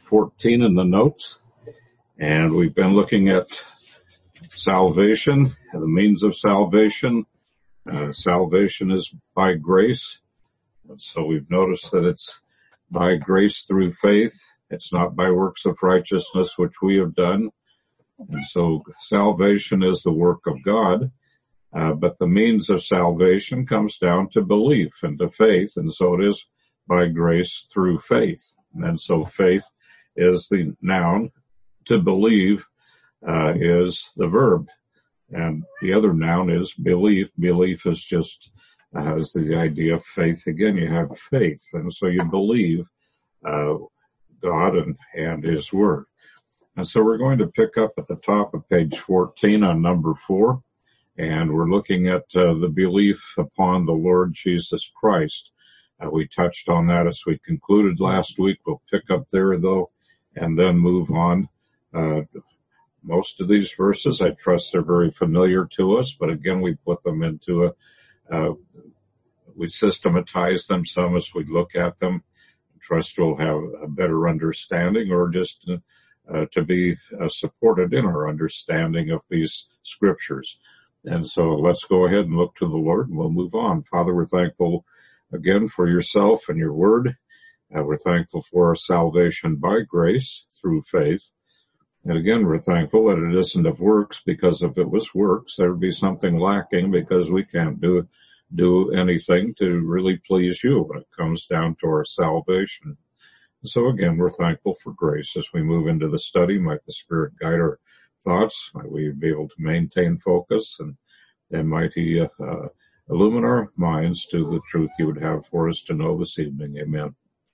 14 in the notes, and we've been looking at salvation, the means of salvation. Salvation is by grace, and so we've noticed that it's by grace through faith. It's not by works of righteousness which we have done, and so salvation is the work of God. But the means of salvation comes down to belief and to faith, and so it is by grace through faith. And so faith is the noun, to believe is the verb, and the other noun is belief. Belief is just has the idea of faith. Again, you have faith, and so you believe God and His Word. And so we're going to pick up at the top of page 14 on number 4. And we're looking at the belief upon the Lord Jesus Christ. We touched on that as we concluded last week. We'll pick up there, though, and then move on. Most of these verses, I trust they're very familiar to us, but again, we put them into we systematize them some as we look at them. I trust we'll have a better understanding, or just to be supported in our understanding of these scriptures. And so let's go ahead and look to the Lord, and we'll move on. Father, we're thankful again for yourself and your word. We're thankful for our salvation by grace through faith. And again, we're thankful that it isn't of works, because if it was works, there would be something lacking, because we can't do anything to really please you when it comes down to our salvation. So again, we're thankful for grace as we move into the study. Might the Spirit guide our thoughts, might we be able to maintain focus, and might He illumine our minds to the truth He would have for us to know this evening. Amen.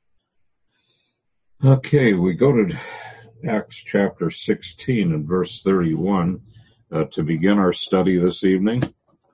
Okay, we go to Acts chapter 16 and verse 31 to begin our study this evening.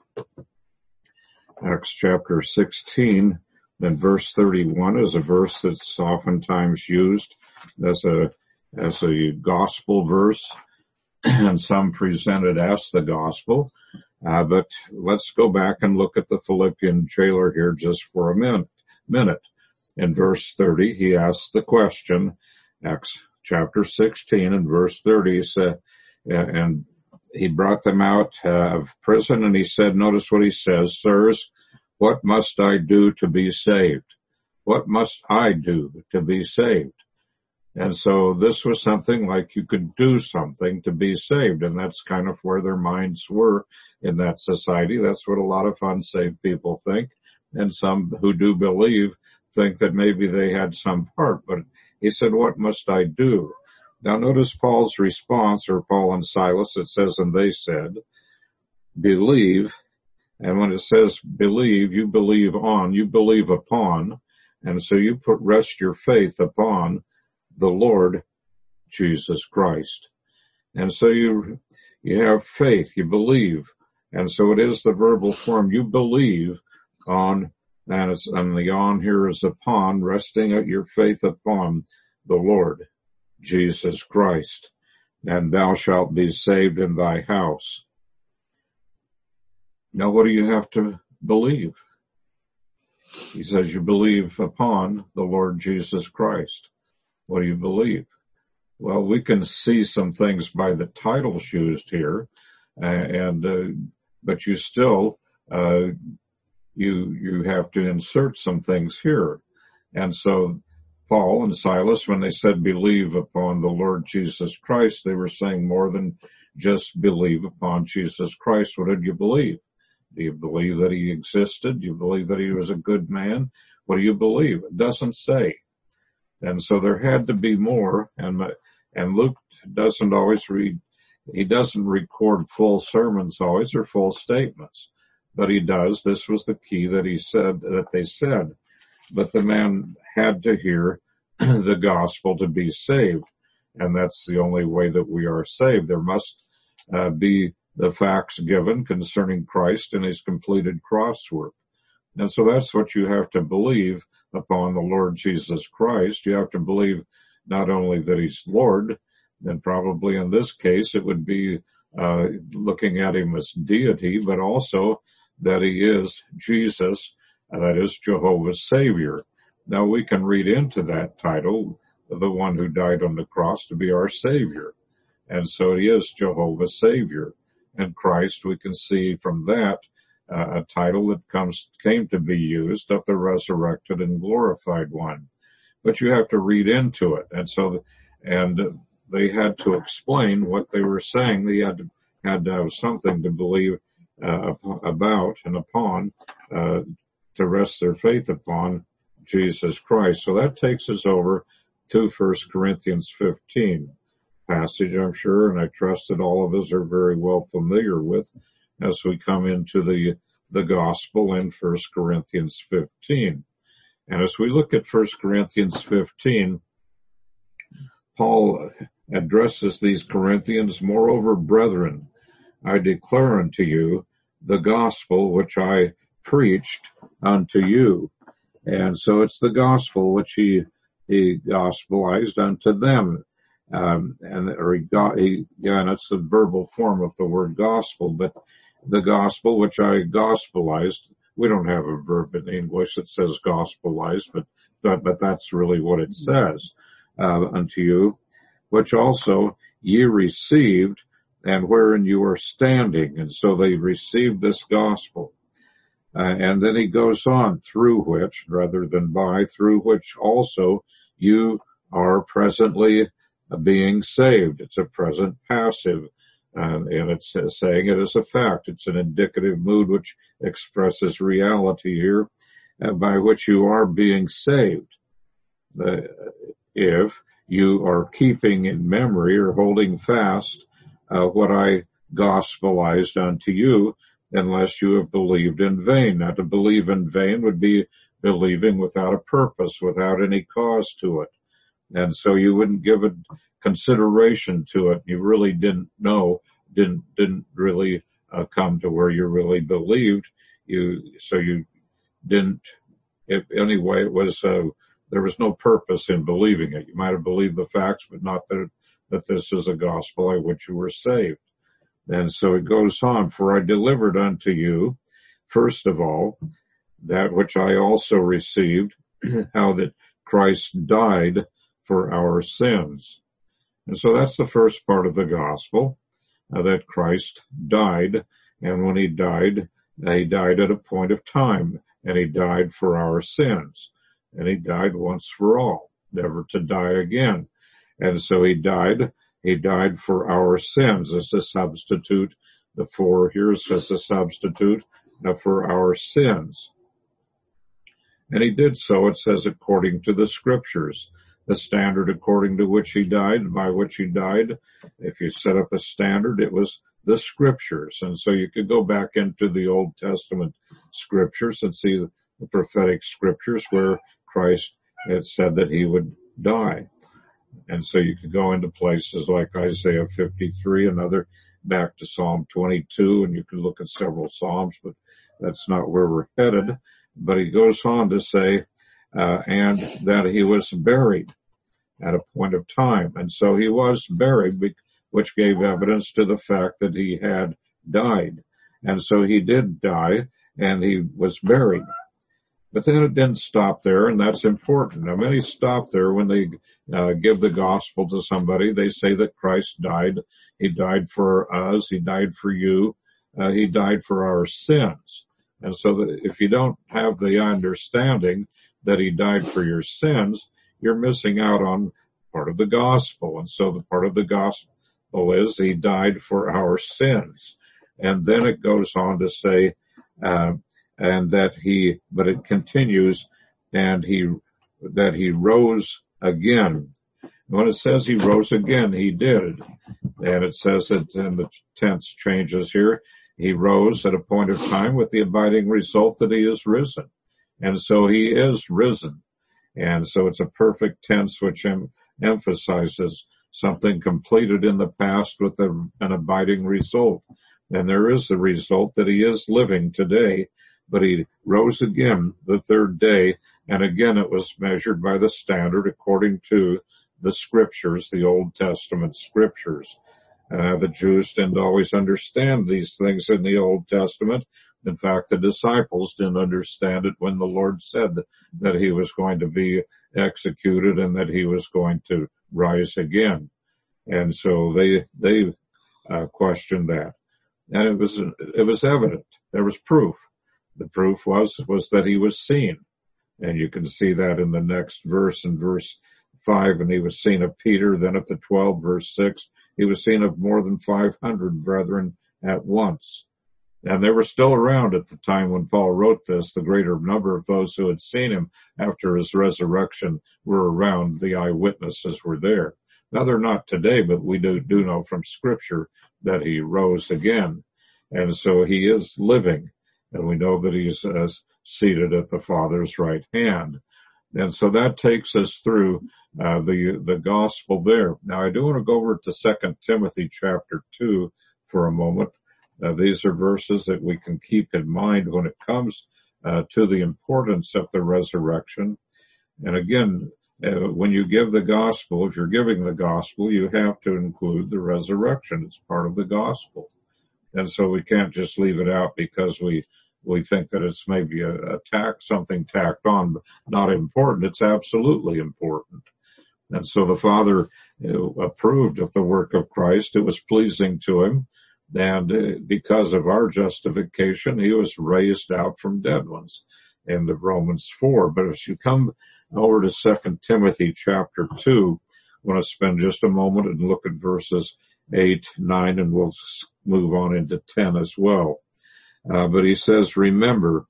Acts chapter 16 and verse 31 is a verse that's oftentimes used as a gospel verse, and some present it as the gospel. But let's go back and look at the Philippian jailer here just for a minute. In verse 30, he asks the question, Acts chapter 16 and verse 30, he said, and he brought them out of prison, and he said, notice what he says, sirs, what must I do to be saved? What must I do to be saved? And so this was something like you could do something to be saved, and that's kind of where their minds were in that society. That's what a lot of unsaved people think, and some who do believe think that maybe they had some part. But he said, what must I do? Now notice Paul's response, or Paul and Silas, it says, and they said, believe. And when it says believe, you believe on, you believe upon, and so you rest your faith upon the Lord Jesus Christ. And so you have faith, you believe. And so it is the verbal form, you believe on, and the on here is upon, resting at your faith upon the Lord Jesus Christ. And thou shalt be saved in thy house. Now what do you have to believe? He says you believe upon the Lord Jesus Christ. What do you believe? Well, we can see some things by the titles used here, but you still you have to insert some things here. And so Paul and Silas, when they said believe upon the Lord Jesus Christ, they were saying more than just believe upon Jesus Christ. What did you believe? Do you believe that He existed? Do you believe that He was a good man? What do you believe? It doesn't say. And so there had to be more, and Luke doesn't always he doesn't record full sermons always, or full statements, but he does. This was the key that they said. But the man had to hear the gospel to be saved, and that's the only way that we are saved. There must be the facts given concerning Christ and His completed cross work. And so that's what you have to believe upon the Lord Jesus Christ. You have to believe not only that He's Lord, then probably in this case it would be looking at Him as deity, but also that He is Jesus, that is Jehovah's Savior. Now we can read into that title the one who died on the cross to be our Savior. And so he is Jehovah's Savior. And Christ, we can see from that a title that came to be used of the resurrected and glorified one. But you have to read into it. And they had to explain what they were saying. They had to have something to believe about and upon, to rest their faith upon Jesus Christ. So that takes us over to 1 Corinthians 15 passage, I'm sure, and I trust that all of us are very well familiar with as we come into the gospel in 1 Corinthians 15. And as we look at 1 Corinthians 15, Paul addresses these Corinthians, moreover, brethren, I declare unto you the gospel which I preached unto you. And so it's the gospel which he gospelized unto them. And it's the verbal form of the word gospel, but the gospel which I gospelized, we don't have a verb in English that says gospelized, but that's really what it says, unto you, which also ye received, and wherein you are standing. And so they received this gospel. And then he goes on, through which, rather than by, through which also you are presently being saved. It's a present passive, and it's saying it as a fact. It's an indicative mood which expresses reality here, by which you are being saved. If you are keeping in memory or holding fast what I gospelized unto you, unless you have believed in vain. Now, to believe in vain would be believing without a purpose, without any cause to it. And so you wouldn't give it consideration to it. You really didn't know, didn't really come to where you really believed. You didn't, anyway, it was, there was no purpose in believing it. You might have believed the facts, but not that this is a gospel by which you were saved. And so it goes on, for I delivered unto you, first of all, that which I also received, how that Christ died for our sins. And so that's the first part of the gospel, that Christ died. And when he died at a point of time, and he died for our sins. And he died once for all, never to die again. And so he died for our sins as a substitute. The for here says a substitute for our sins. And he did so, it says, according to the scriptures, the standard according to which he died, by which he died. If you set up a standard, it was the scriptures. And so you could go back into the Old Testament scriptures and see the prophetic scriptures where Christ had said that he would die. And so you could go into places like Isaiah 53, another back to Psalm 22, and you could look at several Psalms, but that's not where we're headed. But he goes on to say, and that he was buried at a point of time. And so he was buried, which gave evidence to the fact that he had died. And so he did die, and he was buried. But then it didn't stop there, and that's important. Now, many stop there when they give the gospel to somebody. They say that Christ died. He died for us. He died for you. He died for our sins. And so that if you don't have the understanding that he died for your sins, you're missing out on part of the gospel. And so the part of the gospel is he died for our sins. And then it goes on to say, but it continues, and that he rose again. When it says he rose again, he did. And it says that, and the tense changes here, he rose at a point of time with the abiding result that he is risen. And so he is risen. And so it's a perfect tense which emphasizes something completed in the past with an abiding result. And there is the result that he is living today. But he rose again the third day, and again it was measured by the standard according to the scriptures, the Old Testament scriptures. The Jews didn't always understand these things in the Old Testament, In fact, the disciples didn't understand it when the Lord said that he was going to be executed and that he was going to rise again. And so they questioned that. And it was evident. There was proof. The proof was that he was seen. And you can see that in the next verse, in verse 5, and he was seen of Peter. Then at the 12, verse 6, he was seen of more than 500 brethren at once. And they were still around at the time when Paul wrote this. The greater number of those who had seen him after his resurrection were around. The eyewitnesses were there. Now they're not today, but we do know from Scripture that he rose again. And so he is living. And we know that he's seated at the Father's right hand. And so that takes us through the gospel there. Now I do want to go over to 2 Timothy chapter 2 for a moment. These are verses that we can keep in mind when it comes to the importance of the resurrection. And again, when you give the gospel, if you're giving the gospel, you have to include the resurrection. It's part of the gospel. And so we can't just leave it out because we think that it's maybe something tacked on, but not important. It's absolutely important. And so the Father approved of the work of Christ. It was pleasing to him. And because of our justification, he was raised out from dead ones in the Romans 4. But as you come over to 2 Timothy chapter 2, I want to spend just a moment and look at verses 8, 9, and we'll move on into 10 as well. But he says, remember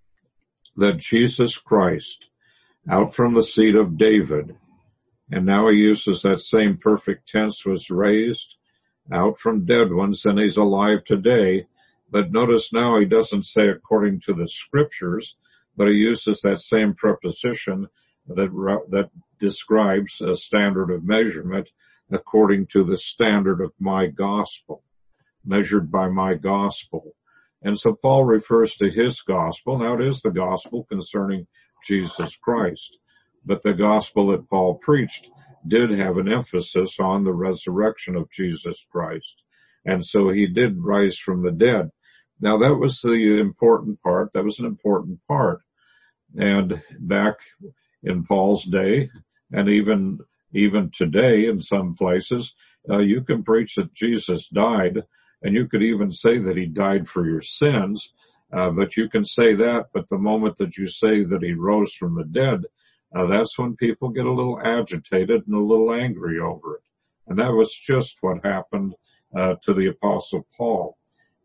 that Jesus Christ, out from the seed of David, and now he uses that same perfect tense, was raised out from dead ones, and he's alive today. But notice now he doesn't say according to the Scriptures, but he uses that same preposition that describes a standard of measurement according to the standard of my gospel, measured by my gospel. And so Paul refers to his gospel. Now it is the gospel concerning Jesus Christ, but the gospel that Paul preached did have an emphasis on the resurrection of Jesus Christ. And so he did rise from the dead. Now that was the important part. That was an important part. And back in Paul's day, and even today in some places, you can preach that Jesus died, and you could even say that he died for your sins, but you can say that, but the moment that you say that he rose from the dead, that's when people get a little agitated and a little angry over it. And that was just what happened to the Apostle Paul.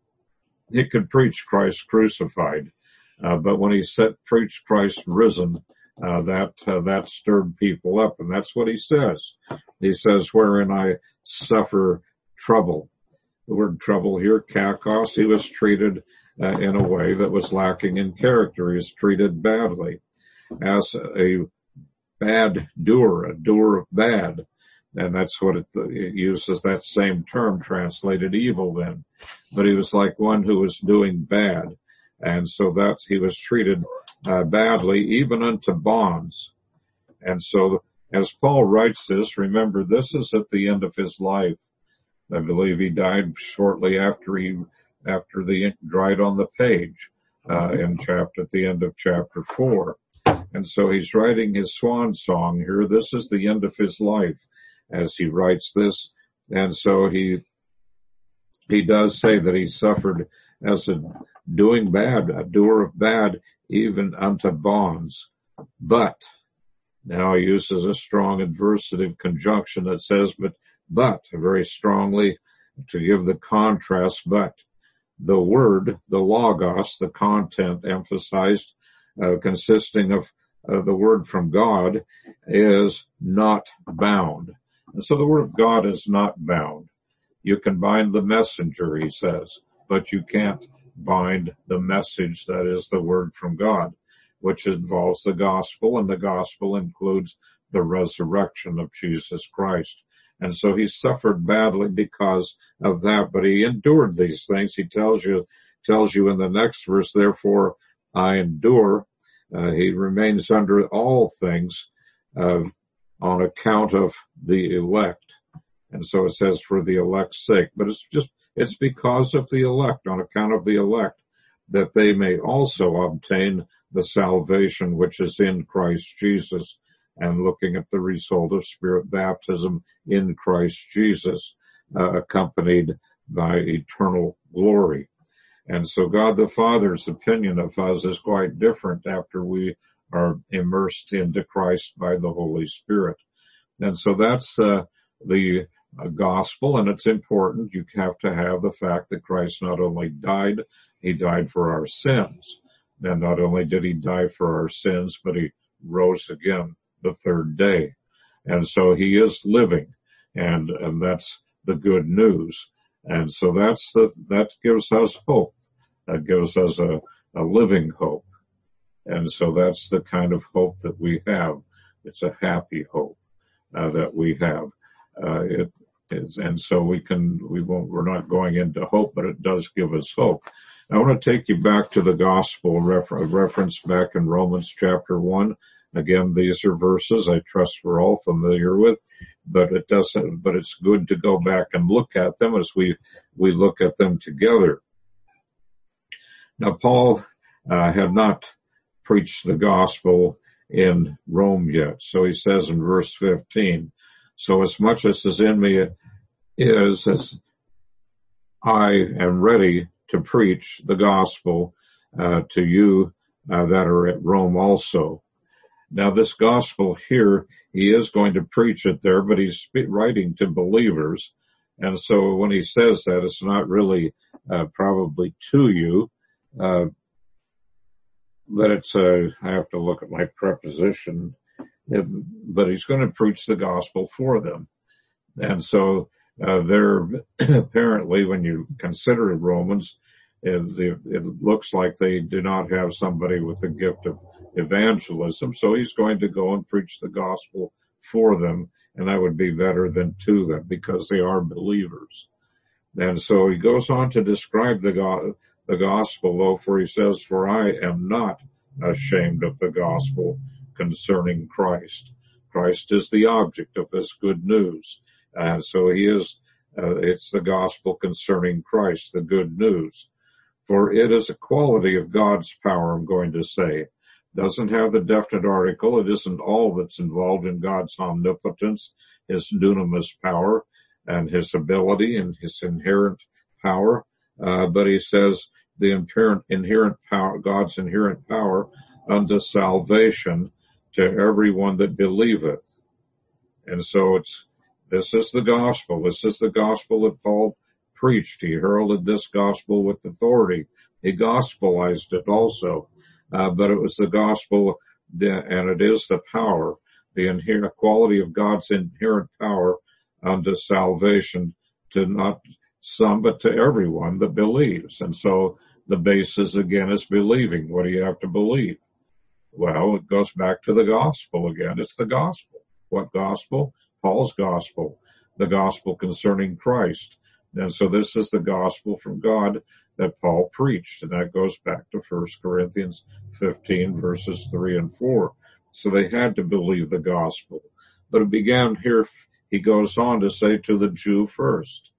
He could preach Christ crucified, but when he preached Christ risen, that stirred people up. And that's what he says. He says, wherein I suffer trouble. The word trouble here, kakos, he was treated in a way that was lacking in character. He was treated badly as a bad doer, a doer of bad. And that's what it uses, that same term translated evil then. But he was like one who was doing bad. And so he was treated badly, even unto bonds. And so as Paul writes this, remember this is at the end of his life. I believe he died shortly after the ink dried on the page, at the end of chapter 4. And so he's writing his swan song here. This is the end of his life as he writes this. And so he does say that he suffered as a doing bad, a doer of bad, even unto bonds. But, now he uses a strong adversative conjunction that says, but, very strongly to give the contrast, but. The word, the logos, the content emphasized, consisting of the word from God, is not bound. And so the word of God is not bound. You can bind the messenger, he says, but you can't bind the message that is the word from God, which involves the gospel, and the gospel includes the resurrection of Jesus Christ. And so he suffered badly because of that, but he endured these things. He tells you in the next verse, therefore I endure. He remains under all things, on account of the elect. And so it says for the elect's sake, but it's because of the elect, on account of the elect. that they may also obtain the salvation which is in Christ Jesus, and looking at the result of Spirit baptism in Christ Jesus, accompanied by eternal glory. And so God the Father's opinion of us is quite different after we are immersed into Christ by the Holy Spirit. And so that's the gospel, and it's important. You have to have the fact that Christ not only died, he died for our sins. And not only did he die for our sins, but he rose again the third day. And so he is living, and that's the good news. And so that gives us hope. That gives us a living hope. And so that's the kind of hope that we have. It's a happy hope that we have. And so we're not going into hope, but it does give us hope. I want to take you back to the gospel reference back in Romans chapter 1. Again, these are verses I trust we're all familiar with, but it's good to go back and look at them as we look at them together. Now, Paul had not preached the gospel in Rome yet. So he says in verse 15, so as much as is in me is as I am ready to preach the gospel to you that are at Rome also. Now this gospel here, he is going to preach it there, but he's writing to believers. And so when he says that, it's not really probably to you, but it's I have to look at my preposition, but he's going to preach the gospel for them. And so they're apparently, when you consider Romans, it looks like they do not have somebody with the gift of evangelism. So he's going to go and preach the gospel for them, and that would be better than to them because they are believers. And so he goes on to describe the gospel, though, for he says, for I am not ashamed of the gospel concerning Christ. Christ is the object of this good news. So he is, it's the gospel concerning Christ, the good news. For it is a quality of God's power, I'm going to say. Doesn't have the definite article. It isn't all that's involved in God's omnipotence, his dunamis power, and his ability and his inherent power. But he says the inherent power, God's inherent power unto salvation to everyone that believeth. And so this is the gospel. This is the gospel that Paul preached. He heralded this gospel with authority. He gospelized it also. But it was the gospel, and it is the power, the inherent quality of God's inherent power unto salvation to not some, but to everyone that believes. And so the basis again is believing. What do you have to believe? Well, it goes back to the gospel again. It's the gospel. What gospel? Paul's gospel, the gospel concerning Christ. And so this is the gospel from God that Paul preached, and that goes back to 1 Corinthians 15, verses 3 and 4. So they had to believe the gospel. But it began here, he goes on to say, to the Jew first.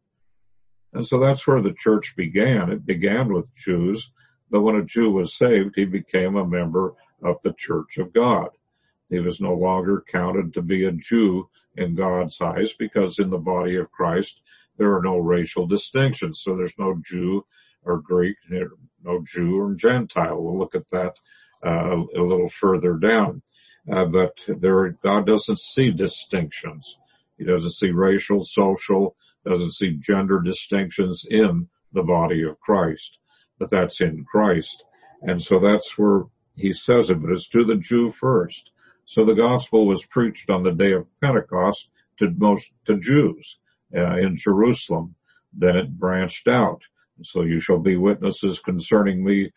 And so that's where the church began. It began with Jews, but when a Jew was saved, he became a member of the church of God. He was no longer counted to be a Jew in God's eyes, because in the body of Christ, there are no racial distinctions. So there's no Jew or Greek, no Jew or Gentile. We'll look at that a little further down. But God doesn't see distinctions. He doesn't see racial, social, doesn't see gender distinctions in the body of Christ. But that's in Christ. And so that's where he says it, but it's to the Jew first. So the gospel was preached on the day of Pentecost to Jews in Jerusalem. Then it branched out. So you shall be witnesses concerning me.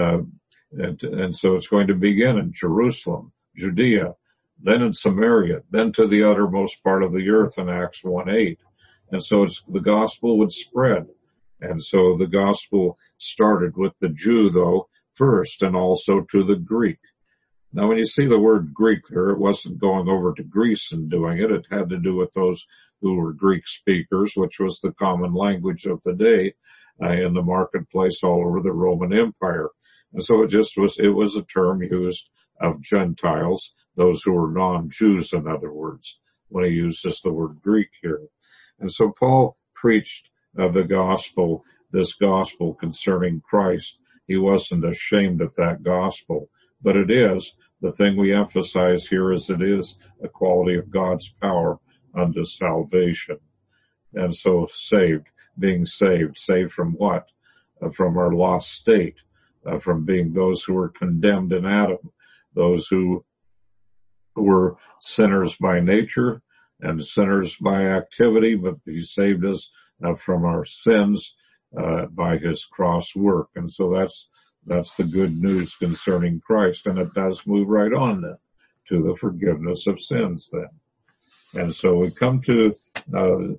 And so it's going to begin in Jerusalem, Judea, then in Samaria, then to the uttermost part of the earth in Acts 1:8. And so the gospel would spread. And so the gospel started with the Jew, though, first, and also to the Greek. Now, when you see the word Greek there, it wasn't going over to Greece and doing it. It had to do with those who were Greek speakers, which was the common language of the day. in the marketplace all over the Roman Empire. And so it was a term used of Gentiles, those who were non-Jews, in other words, when he uses the word Greek here. And so Paul preached the gospel, this gospel concerning Christ. He wasn't ashamed of that gospel, but it is, the thing we emphasize here is it is a quality of God's power unto salvation. And so being saved from what? From our lost state, from being those who were condemned in Adam, those who were sinners by nature and sinners by activity, but he saved us from our sins by his cross work. And so that's the good news concerning Christ. And it does move right on then to the forgiveness of sins then. And so we come to the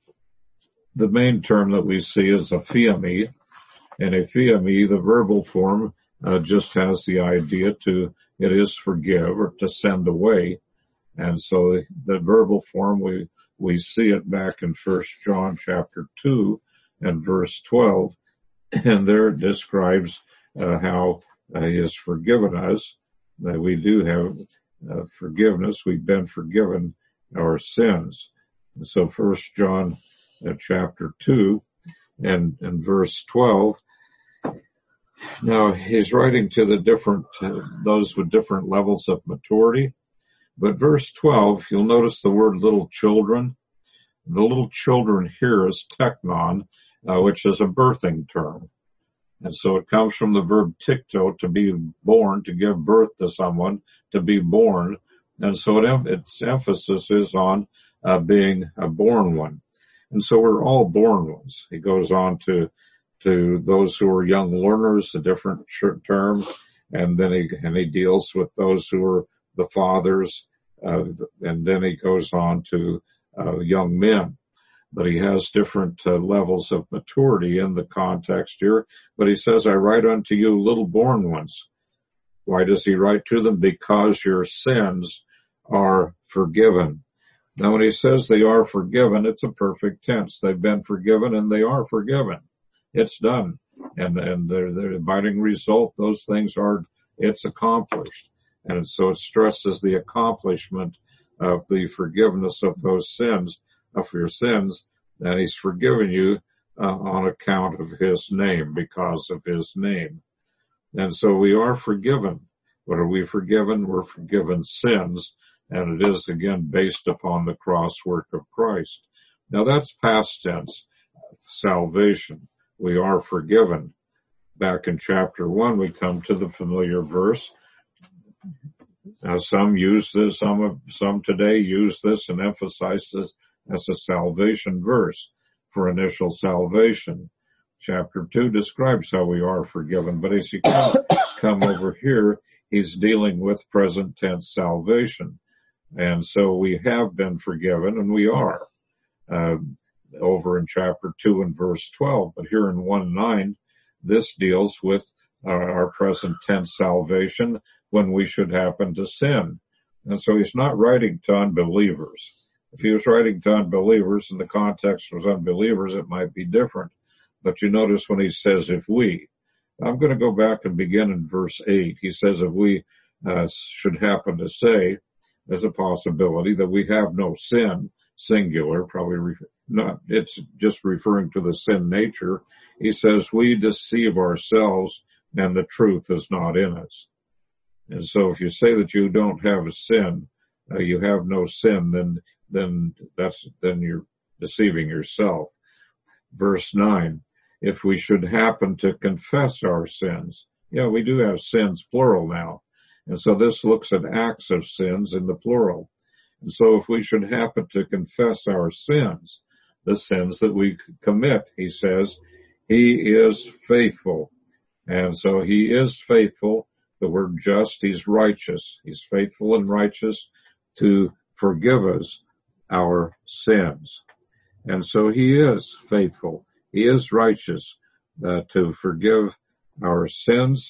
main term that we see is aphiemi. And aphiemi, the verbal form, just has the idea it is forgive or to send away. And so the verbal form, we see it back in 1 John chapter 2 and verse 12. And there it describes how he has forgiven us, that we do have forgiveness. We've been forgiven our sins. And so 1 John chapter 2 and verse 12. Now he's writing to the different, those with different levels of maturity. But verse 12, you'll notice the word little children. The little children here is teknon, which is a birthing term. And so it comes from the verb tikto, to be born, to give birth to someone, to be born. And so its emphasis is on being a born one. And so we're all born ones. He goes on to those who are young learners, a different term, and then he deals with those who are the fathers, and then he goes on to young men. But he has different levels of maturity in the context here. But he says, I write unto you little born ones. Why does he write to them? Because your sins are forgiven. Now when he says they are forgiven, it's a perfect tense. They've been forgiven and they are forgiven. It's done. And the abiding result, those things it's accomplished. And so it stresses the accomplishment of the forgiveness of those sins, of your sins, and he's forgiven you on account of his name, because of his name. And so we are forgiven. What are we forgiven? We're forgiven sins, and it is again based upon the cross work of Christ. Now that's past tense, salvation. We are forgiven. Back in chapter 1, we come to the familiar verse. Now some use this, some today use this and emphasize this as a salvation verse for initial salvation. Chapter 2 describes how we are forgiven, but as you come over here, he's dealing with present tense salvation. And so we have been forgiven, and we are, over in chapter 2 and verse 12. But here in 1:9, this deals with our present tense salvation when we should happen to sin. And so he's not writing to unbelievers. If he was writing to unbelievers and the context was unbelievers, it might be different. But you notice when he says, if we, I'm going to go back and begin in verse 8. He says, if we should happen to say, there's a possibility that we have no sin, singular, probably not, it's just referring to the sin nature. He says, we deceive ourselves and the truth is not in us. And so if you say that you don't have a sin, you have no sin, then you're deceiving yourself. Verse 9, if we should happen to confess our sins. Yeah, we do have sins, plural now. And so this looks at acts of sins in the plural. And so if we should happen to confess our sins, the sins that we commit, he says, he is faithful. And so he is faithful. The word just, he's righteous. He's faithful and righteous to forgive us our sins. And so he is faithful. He is righteous to forgive our sins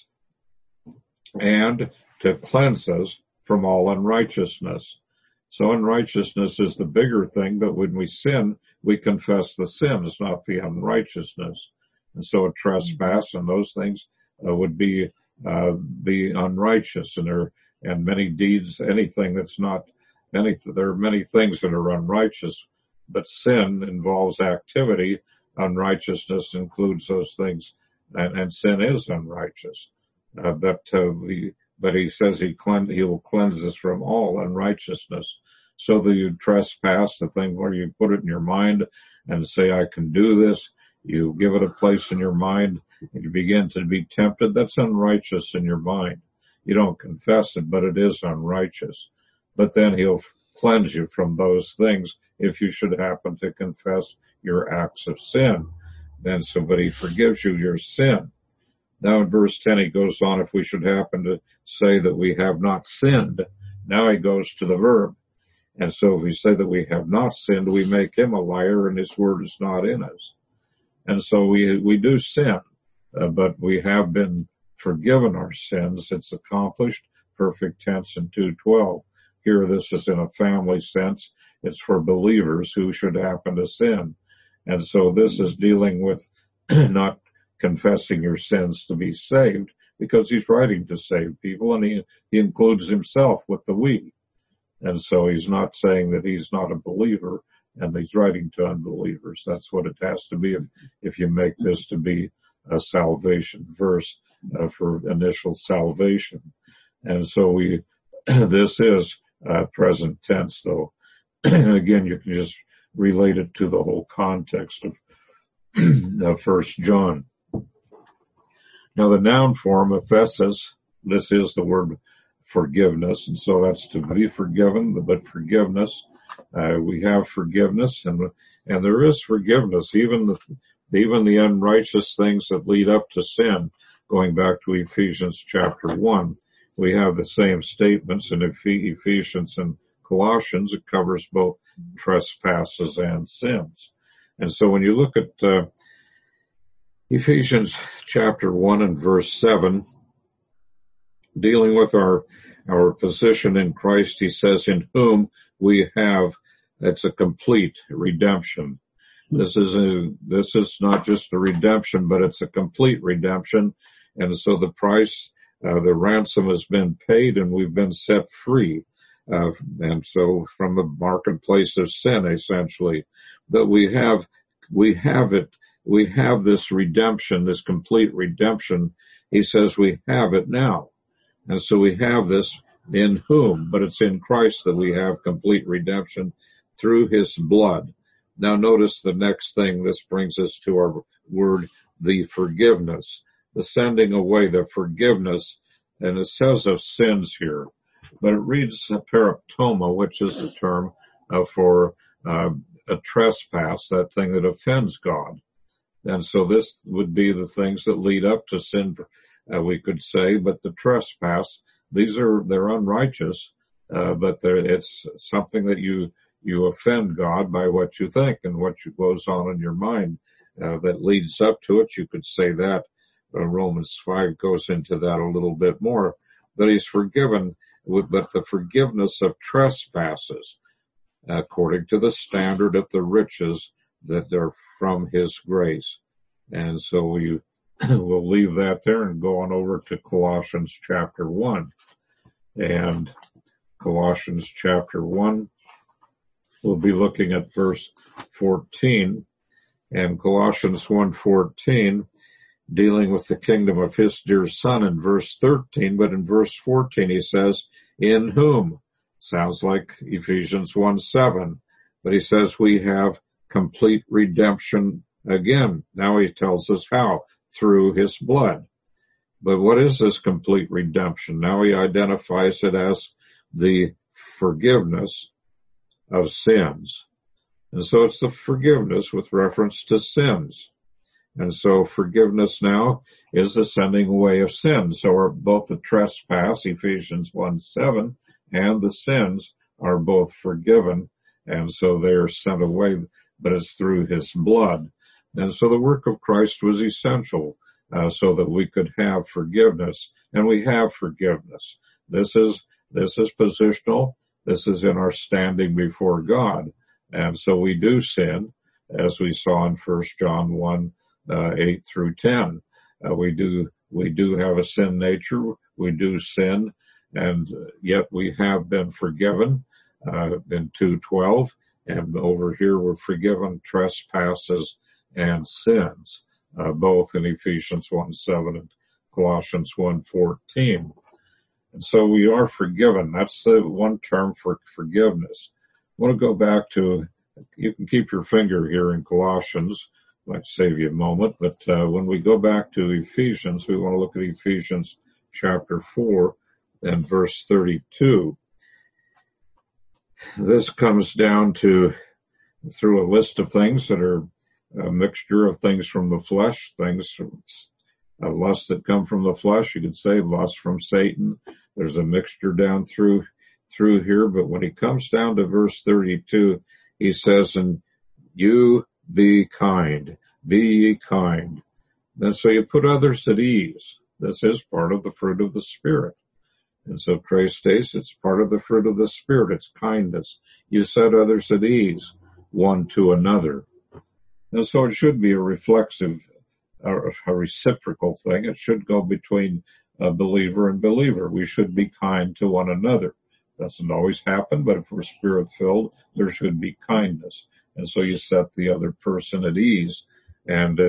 and to cleanse us from all unrighteousness. So unrighteousness is the bigger thing, but when we sin, we confess the sins, not the unrighteousness. And so a trespass and those things would be unrighteous. And many deeds, anything that's not there are many things that are unrighteous, but sin involves activity. Unrighteousness includes those things, and sin is unrighteous. But he says he will cleanse us from all unrighteousness. So the trespass, the thing where you put it in your mind and say, I can do this, you give it a place in your mind, and you begin to be tempted, that's unrighteous in your mind. You don't confess it, but it is unrighteous. But then he'll cleanse you from those things if you should happen to confess your acts of sin. But he forgives you your sin. Now in verse 10 he goes on, if we should happen to say that we have not sinned. Now he goes to the verb. And so if we say that we have not sinned, we make him a liar and his word is not in us. And so we do sin, but we have been forgiven our sins. It's accomplished, perfect tense in 2:12. Here this is in a family sense. It's for believers who should happen to sin. And so this is dealing with not confessing your sins to be saved, because he's writing to save people, and he includes himself with the we. And so he's not saying that he's not a believer, and he's writing to unbelievers. That's what it has to be if you make this to be a salvation verse for initial salvation. And so this is present tense, though. Again, you can just relate it to the whole context of 1 John. Now the noun form, ephesis, this is the word forgiveness, and so that's to be forgiven, but forgiveness. We have forgiveness, and there is forgiveness, even the unrighteous things that lead up to sin. Going back to Ephesians chapter 1, we have the same statements in Ephesians and Colossians. It covers both trespasses and sins. And so when you look at Ephesians chapter 1 and verse 7, dealing with our position in Christ, he says, in whom we have, it's a complete redemption. This is not just a redemption, but it's a complete redemption. And so the price, the ransom has been paid and we've been set free. And so from the marketplace of sin, essentially, that we have this redemption, this complete redemption. He says we have it now. And so we have this in whom, but it's in Christ that we have complete redemption through his blood. Now notice the next thing. This brings us to our word, the forgiveness, the sending away, the forgiveness. And it says of sins here, but it reads paraptoma, which is the term for a trespass, that thing that offends God. And so this would be the things that lead up to sin, we could say, but the trespass, they're unrighteous, but it's something that you offend God by what you think and what goes on in your mind, that leads up to it. You could say that Romans 5 goes into that a little bit more, but he's forgiven, but the forgiveness of trespasses, according to the standard of the riches that are from his grace. And so we'll leave that there and go on over to Colossians chapter 1. And Colossians chapter 1, we'll be looking at verse 14. And Colossians 1:14, dealing with the kingdom of his dear son in verse 13, but in verse 14 he says, in whom, sounds like Ephesians 1:7, but he says we have complete redemption again. Now he tells us how, through his blood. But what is this complete redemption? Now he identifies it as the forgiveness of sins. And so it's the forgiveness with reference to sins. And so forgiveness now is the sending away of sins. So are both the trespass, Ephesians 1:7, and the sins are both forgiven. And so they are sent away, but it's through his blood. And so the work of Christ was essential, so that we could have forgiveness. And we have forgiveness. This is positional. This is in our standing before God. And so we do sin, as we saw in 1 John 1, 8 through 10. We do have a sin nature. We do sin, and yet we have been forgiven, in 2:12. And over here we're forgiven trespasses and sins, both in Ephesians 1:7 and Colossians 1:14. And so we are forgiven. That's the one term for forgiveness. I want to go back to, you can keep your finger here in Colossians, might save you a moment, but when we go back to Ephesians, we want to look at Ephesians chapter 4 and verse 32. This comes down to, through a list of things that are a mixture of things from the flesh, things from lust that come from the flesh, you could say lust from Satan. There's a mixture down through here, but when he comes down to verse 32, he says, and you be kind, be ye kind. And so you put others at ease. This is part of the fruit of the Spirit. And so Christ states it's part of the fruit of the Spirit. It's kindness. You set others at ease, one to another. And so it should be a reflexive, a reciprocal thing. It should go between a believer and believer. We should be kind to one another. Doesn't always happen, but if we're Spirit-filled, there should be kindness. And so you set the other person at ease, and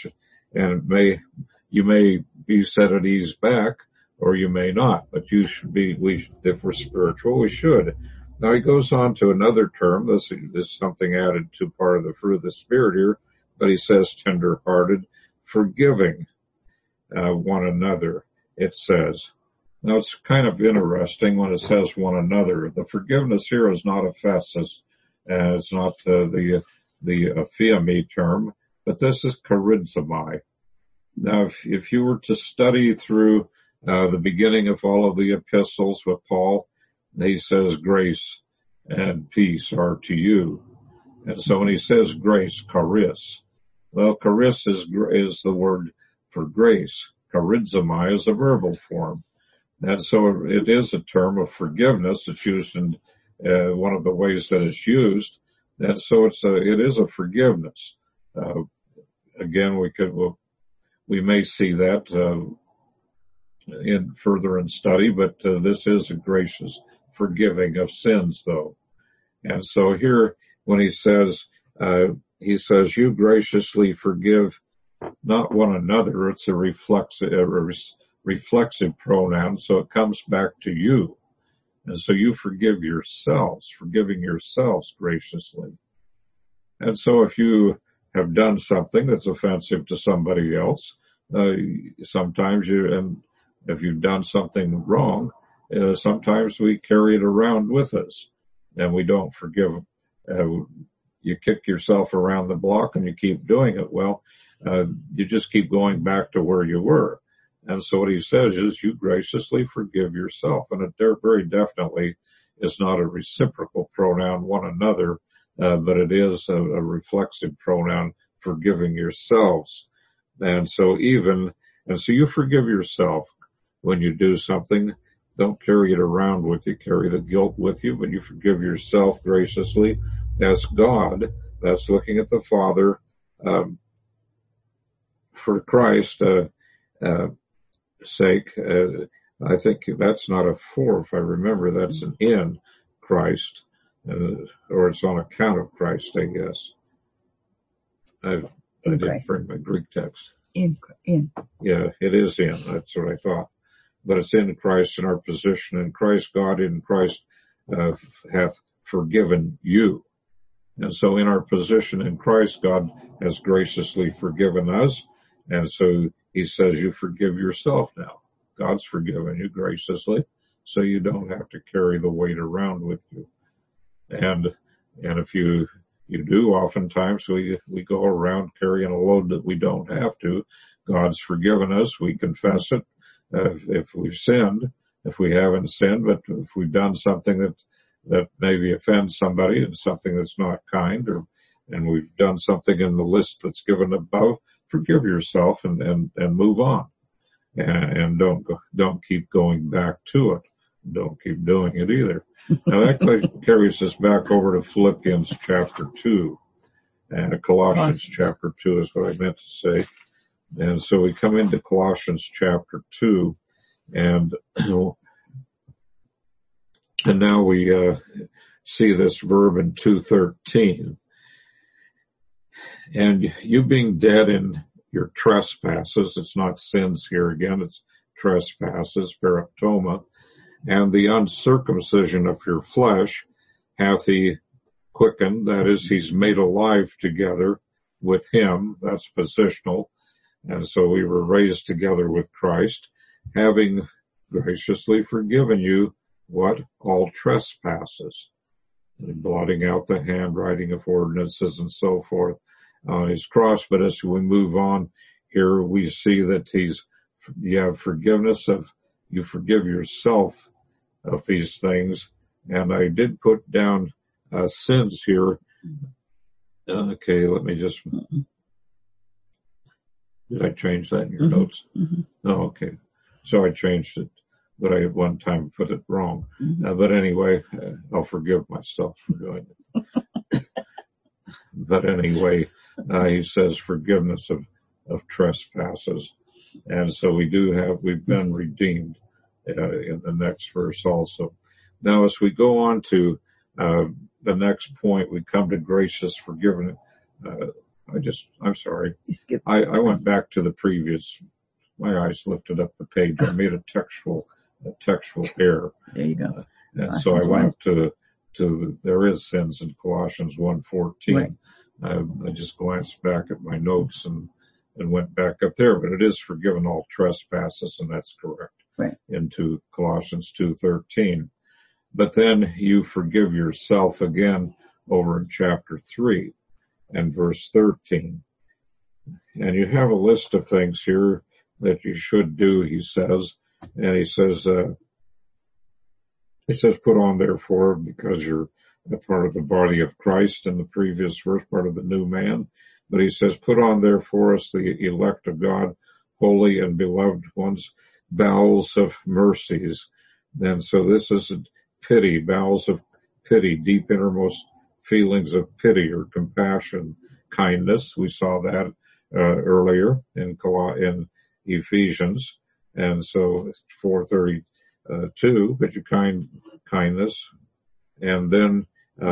you may be set at ease back, or you may not, but you should be, if we're spiritual, we should. Now he goes on to another term. This is something added to part of the fruit of the Spirit here, but he says tender-hearted, forgiving one another, it says. Now it's kind of interesting when it says one another. The forgiveness here is not ephesus, it's not the aphiemi term, but this is charizomai. Now if you were to study through the beginning of all of the epistles with Paul, he says grace and peace are to you. And so when he says grace, charis, well, charis is the word for grace. Charizomai is a verbal form. And so it is a term of forgiveness. It's used in one of the ways that it's used. And so it is a forgiveness. Again, we may see that further in study, but this is a gracious forgiving of sins, though. And so here, when he says you graciously forgive not one another, it's a reflexive pronoun, so it comes back to you. And so you forgive yourselves, forgiving yourselves graciously. And so if you have done something that's offensive to somebody else, sometimes and if you've done something wrong, sometimes we carry it around with us and we don't forgive. You kick yourself around the block and you keep doing it. Well, you just keep going back to where you were. And so what he says is you graciously forgive yourself. And it very definitely is not a reciprocal pronoun, one another, but it is a reflexive pronoun, forgiving yourselves. And so you forgive yourself when you do something. Don't carry it around with you, carry the guilt with you, but you forgive yourself graciously as God, that's looking at the Father, for Christ, sake. I think that's not a for, if I remember, that's an in Christ, or it's on account of Christ, I guess. I didn't bring my Greek text. In. Yeah, it is in. That's what I thought. But it's in Christ, in our position in Christ. God in Christ hath forgiven you. And so in our position in Christ, God has graciously forgiven us. And so he says you forgive yourself now. God's forgiven you graciously, so you don't have to carry the weight around with you. And if you do, oftentimes we go around carrying a load that we don't have to. God's forgiven us. We confess it. If we've sinned, if we haven't sinned, but if we've done something that maybe offends somebody and something that's not kind, and we've done something in the list that's given above, forgive yourself and move on. And don't keep going back to it. Don't keep doing it either. Now that carries us back over to Philippians chapter 2. Colossians chapter 2 is what I meant to say. And so we come into Colossians chapter 2, and now we see this verb in 2:13. And you being dead in your trespasses, it's not sins here again, it's trespasses, paraptoma, and the uncircumcision of your flesh hath he quickened, that is, he's made alive together with him, that's positional, and so we were raised together with Christ, having graciously forgiven you, what? All trespasses, blotting out the handwriting of ordinances and so forth on his cross. But as we move on here, we see that you have forgiveness you forgive yourself of these things. And I did put down sins here. Okay, let me just, did I change that in your notes? Oh, okay. So I changed it, but I at one time put it wrong. But anyway, I'll forgive myself for doing it. But anyway, he says forgiveness of trespasses. And so we've been redeemed in the next verse also. Now, as we go on to the next point, we come to gracious forgiveness. I'm sorry. I went back to the previous, my eyes lifted up the page. I made a textual error. There you go. And so I went to there is sins in Colossians 1:14. Right. I just glanced back at my notes and went back up there, but it is forgiven all trespasses, and that's correct. Right. Into Colossians 2:13. But then you forgive yourself again over in chapter 3 and verse 13. And you have a list of things here that you should do, he says. And he says, put on therefore, because you're a part of the body of Christ in the previous verse, part of the new man. But he says, put on therefore as the elect of God, holy and beloved ones, bowels of mercies. And so this is pity, bowels of pity, deep innermost feelings of pity or compassion, kindness. We saw that earlier in Ephesians. And so 4:32, but you kindness, and then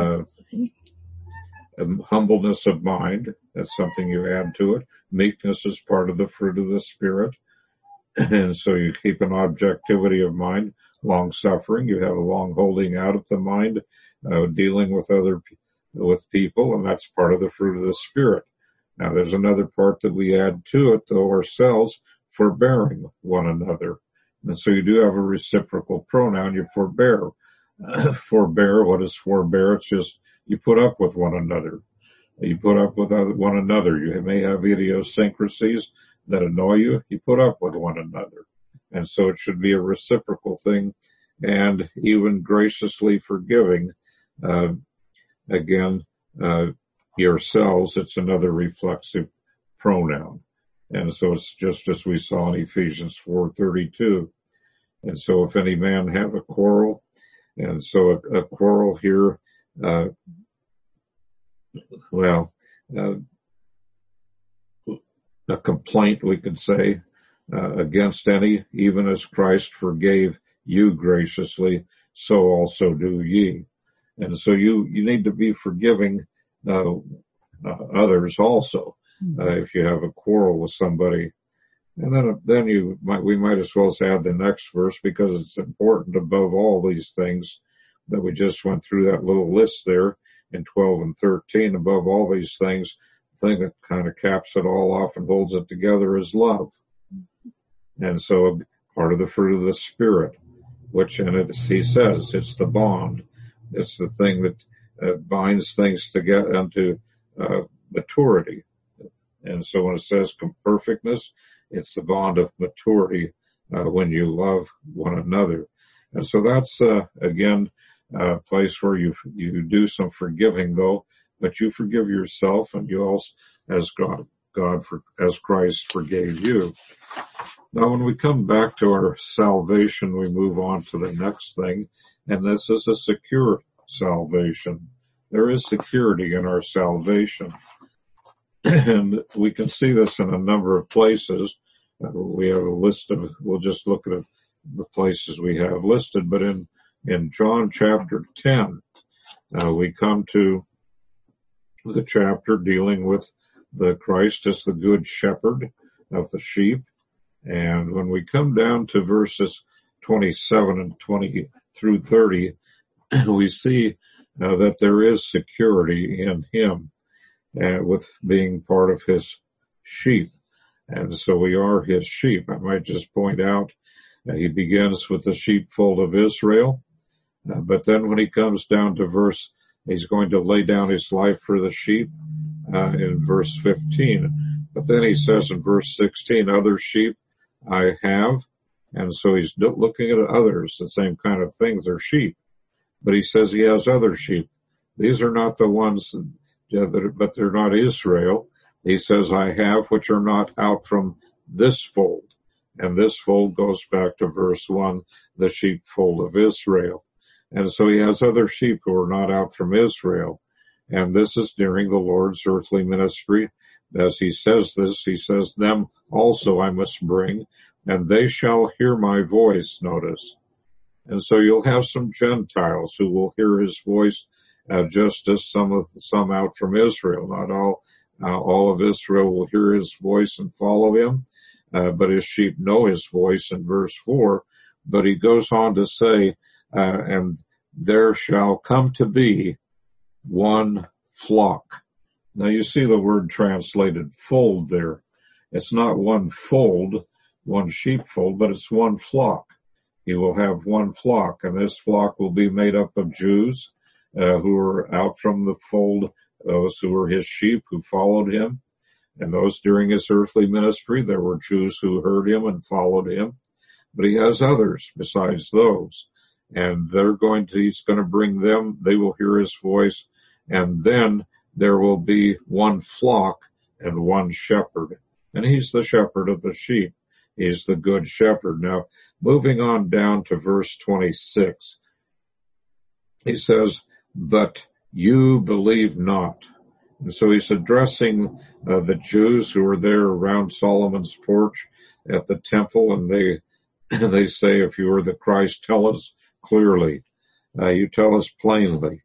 humbleness of mind. That's something you add to it. Meekness is part of the fruit of the Spirit. And so you keep an objectivity of mind. Long suffering, you have a long holding out of the mind, dealing with people, and that's part of the fruit of the Spirit. Now there's another part that we add to it, though, ourselves, forbearing one another. And so you do have a reciprocal pronoun, you forbear. Forbear, what is forbear? It's just you put up with one another. You put up with one another. You may have idiosyncrasies that annoy you. You put up with one another. And so it should be a reciprocal thing, and even graciously forgiving, yourselves. It's another reflexive pronoun. And so it's just as we saw in Ephesians 4:32. And so if any man have a quarrel, and so a quarrel here, a complaint, we could say, against any, even as Christ forgave you graciously, so also do ye. And so you need to be forgiving others also, if you have a quarrel with somebody. And then we might as well add the next verse, because it's important above all these things that we just went through that little list there in 12 and 13. Above all these things, the thing that kind of caps it all off and holds it together is love. And so part of the fruit of the Spirit, which in it, he says, it's the bond. It's the thing that binds things together unto maturity. And so when it says perfectness, it's the bond of maturity when you love one another. And so that's, again, a place where you do some forgiving, though, but you forgive yourself, and you also, as as Christ forgave you. Now, when we come back to our salvation, we move on to the next thing, and this is a secure salvation. There is security in our salvation. And we can see this in a number of places. We have a list of, we'll just look at the places we have listed, but in John chapter 10, we come to the chapter dealing with the Christ as the good shepherd of the sheep. And when we come down to verses 27 and 20 through 30, we see that there is security in him with being part of his sheep. And so we are his sheep. I might just point out he begins with the sheepfold of Israel. But then when he comes down to he's going to lay down his life for the sheep in verse 15. But then he says in verse 16, other sheep I have. And so he's looking at others, the same kind of things. They're sheep. But he says he has other sheep. These are not the ones, but they're not Israel. He says, I have which are not out from this fold. And this fold goes back to verse 1, the sheepfold of Israel. And so he has other sheep who are not out from Israel. And this is during the Lord's earthly ministry. As he says this, he says, them also I must bring, and they shall hear my voice, notice. And so you'll have some Gentiles who will hear his voice, just as some out from Israel. Not all of Israel will hear his voice and follow him, but his sheep know his voice in verse 4. But he goes on to say, and there shall come to be one flock. Now you see the word translated fold there. It's not one fold, one sheepfold, but it's one flock. He will have one flock, and this flock will be made up of Jews who are out from the fold, those who were his sheep who followed him, and those during his earthly ministry. There were Jews who heard him and followed him, but he has others besides those, and he's going to bring them. They will hear his voice, and then there will be one flock and one shepherd, and he's the shepherd of the sheep. He's the good shepherd. Now, moving on down to verse 26, he says, but you believe not. And so he's addressing the Jews who are there around Solomon's porch at the temple, and they say, if you are the Christ, tell us clearly. You tell us plainly.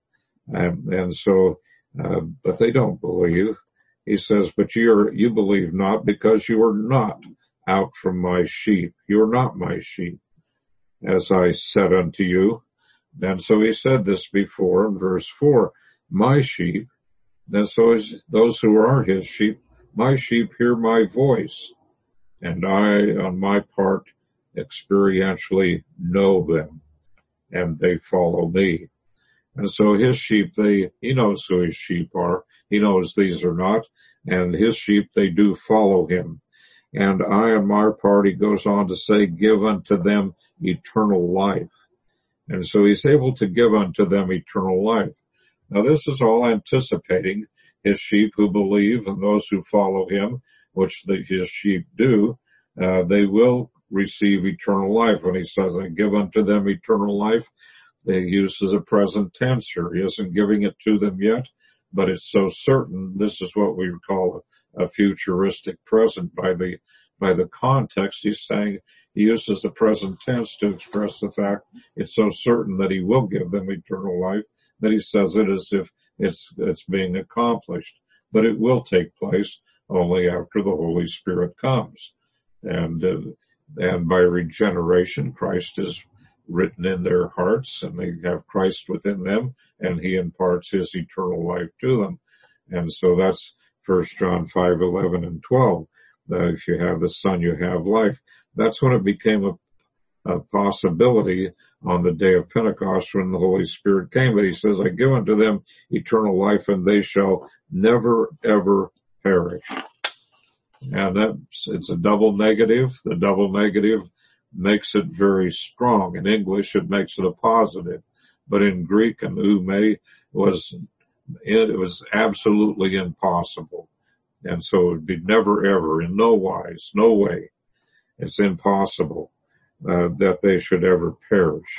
But they don't believe. He says, but you believe not because you are not out from my sheep. You are not my sheep, as I said unto you. And so he said this before in verse 4, my sheep. And so those who are his sheep, my sheep hear my voice, and I, on my part, experientially know them, and they follow me. And so his sheep, he knows who his sheep are. He knows these are not, and his sheep, they do follow him. And I, on my part, he goes on to say, give unto them eternal life. And so he's able to give unto them eternal life. Now this is all anticipating his sheep who believe, and those who follow him, which his sheep do, they will receive eternal life. When he says, I give unto them eternal life, he uses a present tense here. He isn't giving it to them yet, but it's so certain. This is what we would call a futuristic present by the context. He's saying he uses the present tense to express the fact it's so certain that he will give them eternal life that he says it as if it's being accomplished. But it will take place only after the Holy Spirit comes. And by regeneration, Christ is written in their hearts, and they have Christ within them, and he imparts his eternal life to them. And so that's 1 John 5:11 and 12. That if you have the Son, you have life. That's when it became a possibility on the day of Pentecost when the Holy Spirit came. But he says, I give unto them eternal life, and they shall never, ever perish. And it's a double negative. The double negative makes it very strong. In English, it makes it a positive. But in Greek, and ume it was absolutely impossible. And so it would be never, ever, in no wise, no way. It's impossible that they should ever perish.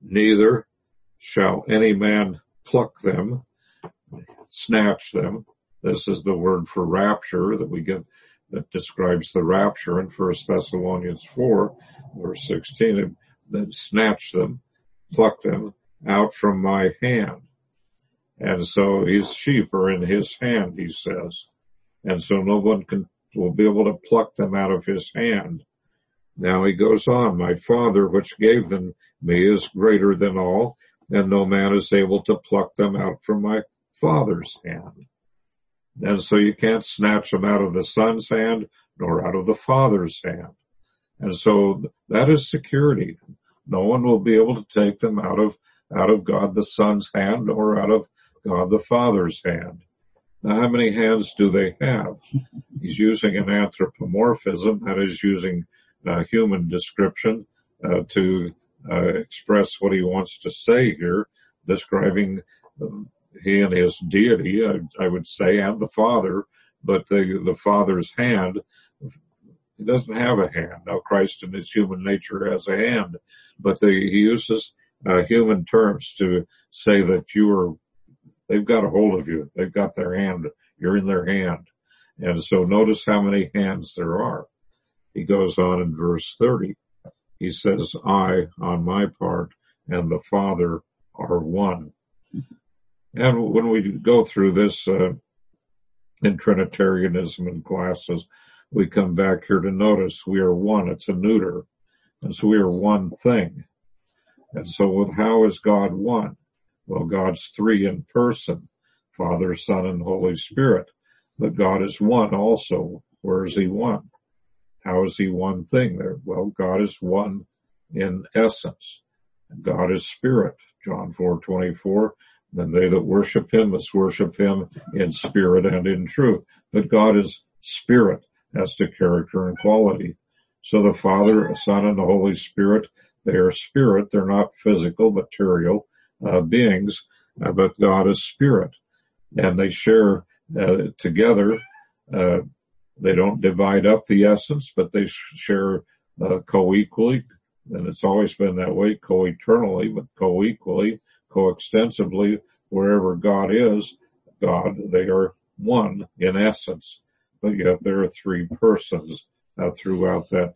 Neither shall any man pluck them, snatch them This is the word for rapture that we get, that describes the rapture in 1 Thessalonians 4, verse 16, that snatch them, pluck them out from my hand. And so his sheep are in his hand, he says. And so no one will be able to pluck them out of his hand. Now he goes on, my Father which gave them me is greater than all, and no man is able to pluck them out from my Father's hand. And so you can't snatch them out of the Son's hand, nor out of the Father's hand. And so that is security. No one will be able to take them out of God the Son's hand, or out of God the Father's hand. Now, how many hands do they have? He's using an anthropomorphism, that is using human description to express what he wants to say here, describing he and his deity, I would say, and the Father, but the Father's hand, he doesn't have a hand. Now, Christ in his human nature has a hand, but he uses human terms to say that they've got a hold of you. They've got their hand. You're in their hand. And so notice how many hands there are. He goes on in verse 30. He says, I, on my part, and the Father are one. And when we go through this in Trinitarianism in classes, we come back here to notice we are one. It's a neuter. And so we are one thing. And so how is God one? Well, God's three in person, Father, Son, and Holy Spirit. But God is one also. Where is he one? How is he one thing there? Well, God is one in essence. God is spirit. John 4:24. Then they that worship him must worship him in spirit and in truth. But God is spirit as to character and quality. So the Father, Son, and the Holy Spirit, they are spirit. They're not physical, material beings, but God is spirit. And they share together. They don't divide up the essence, but they share co-equally. And it's always been that way, co-eternally, but co-equally, co-extensively. Wherever God is, God, they are one in essence. But yet there are three persons throughout that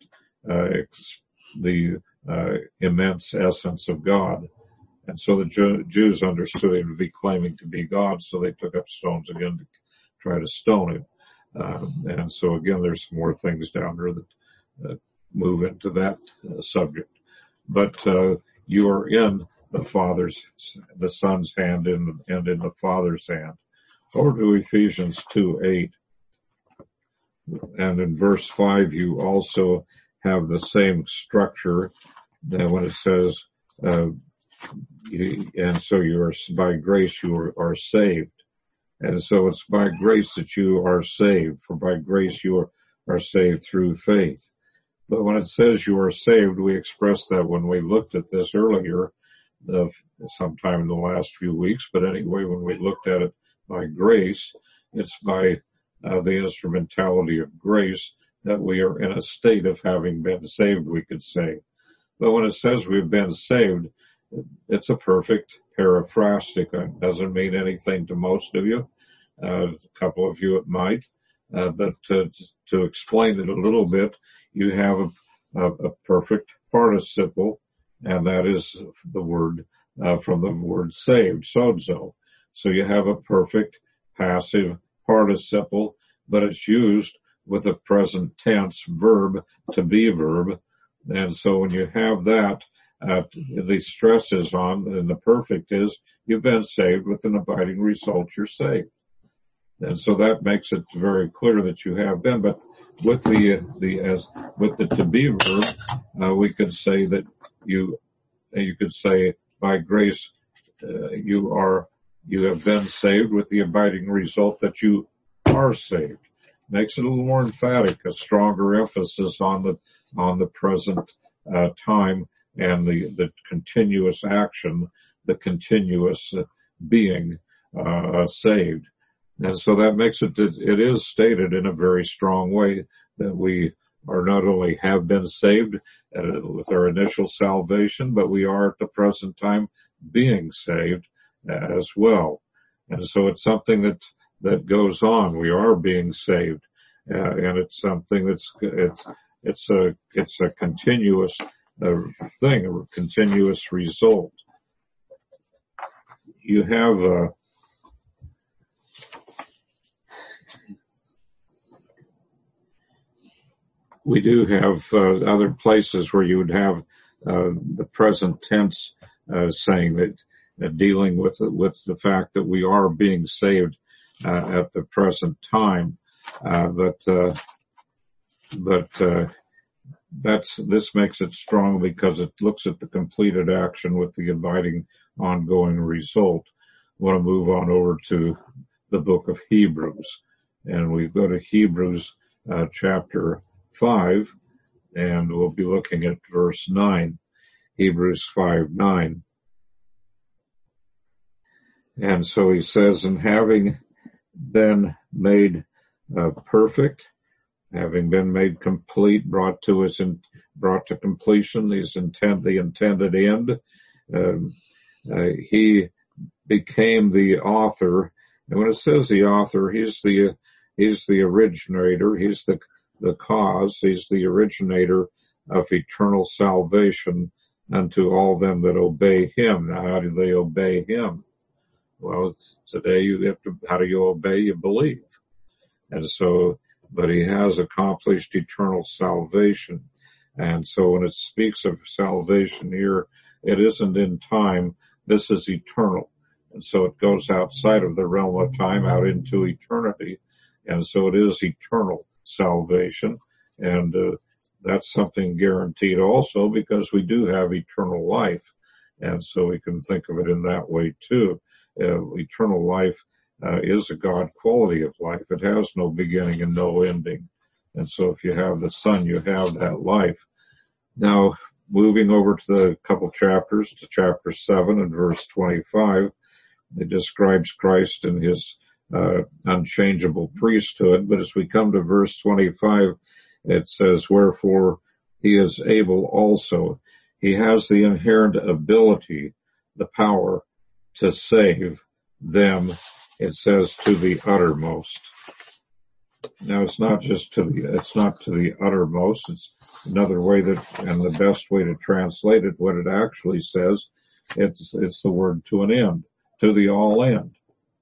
the immense essence of God. And so the Jews understood him to be claiming to be God, so they took up stones again to try to stone him. And so again, there's some more things down there that move into that subject. But you are in the Son's hand and in the Father's hand. Over to Ephesians 2:8. And in verse 5, you also have the same structure that when it says, and so you are, by grace you are saved. And so it's by grace that you are saved, for by grace you are saved through faith. But when it says you are saved, we expressed that when we looked at this earlier, sometime in the last few weeks. But anyway, when we looked at it by grace, it's by the instrumentality of grace that we are in a state of having been saved, we could say. But when it says we've been saved, it's a perfect paraphrastic. It doesn't mean anything to most of you. A couple of you it might. But to explain it a little bit, you have a perfect participle, and that is the word from the word saved, sozo. So you have a perfect passive participle, but it's used with a present tense verb, to be verb. And so when you have that, the stress is on, and the perfect is you've been saved. With an abiding result, you're saved. And so that makes it very clear that you have been. But with the to be verb, we could say that you could say by grace you have been saved, with the abiding result that you are saved. Makes it a little more emphatic, a stronger emphasis on the present time and the continuous action, the continuous being saved. And so that makes it is stated in a very strong way that we are not only have been saved with our initial salvation, but we are at the present time being saved as well. And so it's something that goes on. We are being saved, and it's something it's a continuous thing, a continuous result. You have we do have other places where you would have the present tense saying that dealing with the fact that we are being saved at the present time, but this makes it strong because it looks at the completed action with the abiding, ongoing result. I want to move on over to the book of Hebrews, and we go to Hebrews chapter 5, and we'll be looking at verse 9, Hebrews 5:9. And so he says, and having been made perfect, having been made complete, brought to completion the intended end, he became the author. And when it says the author, he's the originator, he's the cause, he's the originator of eternal salvation unto all them that obey him. Now, how do they obey him? Well, today you have to, how do you obey? You believe. And so, but he has accomplished eternal salvation. And so when it speaks of salvation here, it isn't in time. This is eternal. And so it goes outside of the realm of time out into eternity. And so it is eternal salvation. And that's something guaranteed also because we do have eternal life. And so we can think of it in that way too. Eternal life is a God quality of life. It has no beginning and no ending. And so if you have the Son, you have that life. Now, moving over to the couple chapters, to chapter 7 and verse 25, it describes Christ in his unchangeable priesthood. But as we come to verse 25, it says, wherefore he is able also. He has the inherent ability, the power to save them, it says, to the uttermost. Now it's not just to the uttermost. It's another way and the best way to translate it, what it actually says, it's the word to an end, to the all end.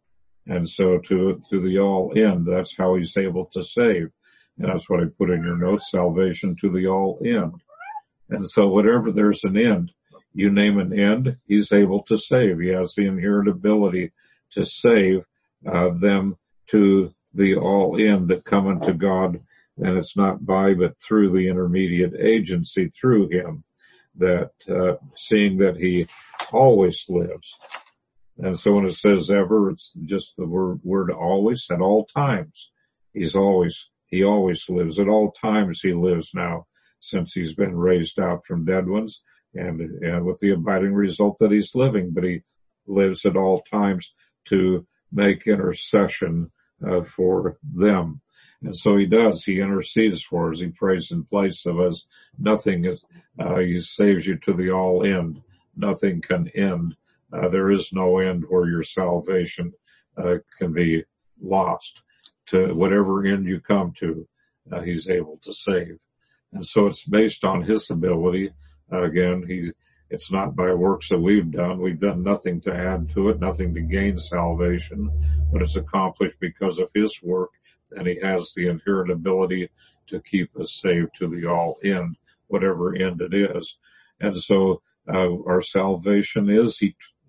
And so to the all end, that's how he's able to save. And that's what I put in your notes, salvation to the all end. And so whatever there's an end, you name an end, he's able to save. He has the inherent ability to save them to the all end that come unto God. And it's not by, but through the intermediate agency, through him, that seeing that he always lives. And so when it says ever, it's just the word always, at all times. He always lives. At all times he lives now, since he's been raised out from dead ones, and with the abiding result that he's living. But he lives at all times to make intercession for them. And so he does. He intercedes for us. He prays in place of us. Nothing is, he saves you to the all end. Nothing can end. There is no end where your salvation can be lost. To whatever end you come to, he's able to save. And so it's based on his ability. Again, it's not by works that we've done. We've done nothing to add to it, nothing to gain salvation, but it's accomplished because of his work, and he has the inherent ability to keep us saved to the all end, whatever end it is. And so our salvation is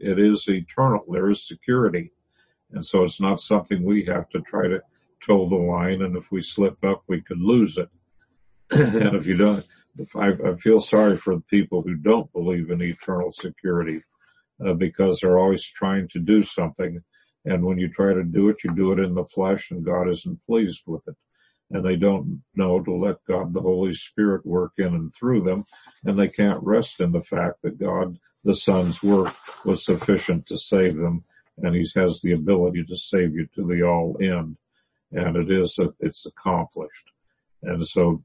eternal. There is security. And so it's not something we have to try to toe the line, and if we slip up, we could lose it. And if you don't, I feel sorry for the people who don't believe in eternal security, because they're always trying to do something. And when you try to do it, you do it in the flesh, and God isn't pleased with it. And they don't know to let God, the Holy Spirit, work in and through them. And they can't rest in the fact that God, the Son's work, was sufficient to save them. And he has the ability to save you to the all end. And it's accomplished. And so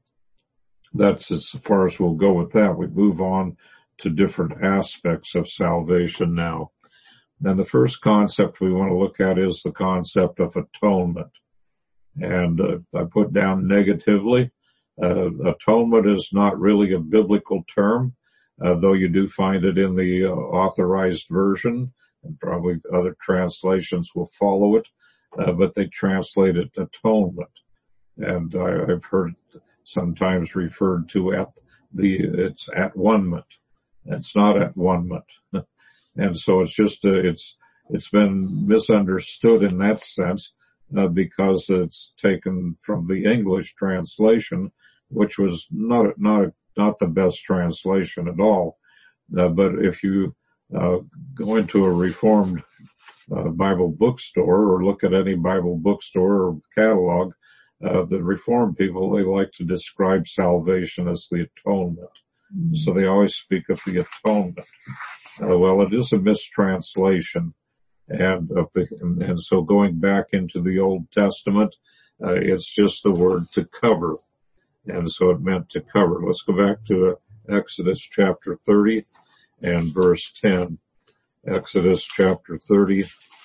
that's as far as we'll go with that. We move on to different aspects of salvation now. Then the first concept we want to look at is the concept of atonement. And I put down negatively, atonement is not really a biblical term, though you do find it in the authorized version, and probably other translations will follow it, but they translate it atonement. And I've heard it sometimes referred to it's at one-ment. It's not at one-ment. And so it's just, it's been misunderstood in that sense, because it's taken from the English translation, which was not the best translation at all. But if you, go into a Reformed, Bible bookstore or look at any Bible bookstore or catalog, the Reformed people, they like to describe salvation as the atonement. Mm-hmm. So they always speak of the atonement. Well, it is a mistranslation. And so going back into the Old Testament, it's just the word to cover. And so it meant to cover. Let's go back to Exodus chapter 30 and verse 10. Exodus chapter 30